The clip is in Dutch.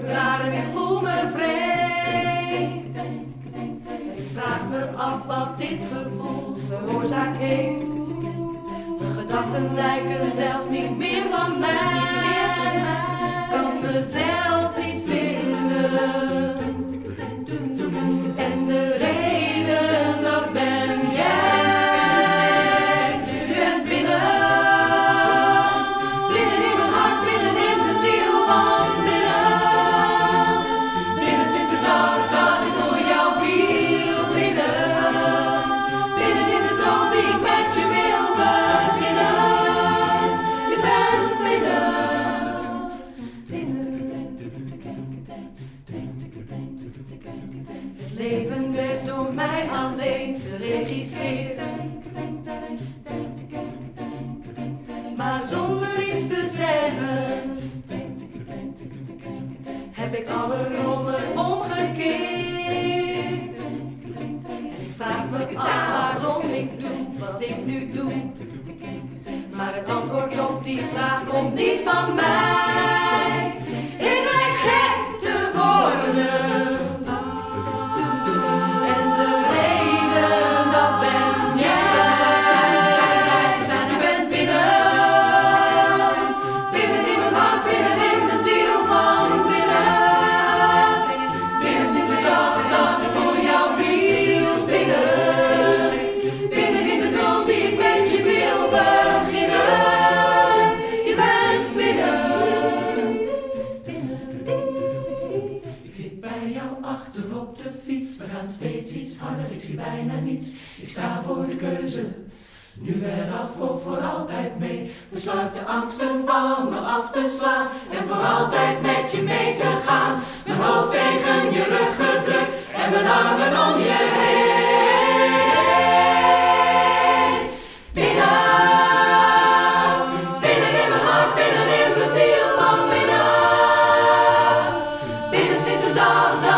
raar en ik voel me vreemd. Ik vraag me af wat dit gevoel veroorzaakt heeft. Mijn gedachten lijken zelfs niet meer van mij. Kan mezelf niet vinden. En de reden, dat ben jij. Je bent binnen. Binnen in mijn hart, binnen in de ziel van binnen. Binnen sinds de dag dat ik voor jou viel. Binnen. Binnen in de droom die ik met je wil beginnen. Je bent binnen. Het leven werd door mij alleen geregisseerd. Maar zonder iets te zeggen heb ik alle rollen omgekeerd. En ik vraag me af waarom ik doe wat ik nu doe. Maar het antwoord op die vraag komt niet van mij. Ik lijk gek te worden. En de reden, dat ben jij. Je bent binnen. Binnen in mijn hart, binnen in de ziel van binnen. Binnen sinds de dag dat ik voor jou viel. Binnen. Binnen in de droom die ik met je wil beginnen. Je bent binnen. Ik zit bij jou achter op de fiets. We gaan steeds iets harder, ik zie bijna niets. Ik sta voor de keuze, nu eraf of voor altijd mee. Besluit de angsten van me af te slaan en voor altijd met je mee te gaan. Mijn hoofd tegen je rug gedrukt en mijn armen om je heen. Binnen, binnen in mijn hart, binnen in de ziel van binnen. Binnen sinds de dag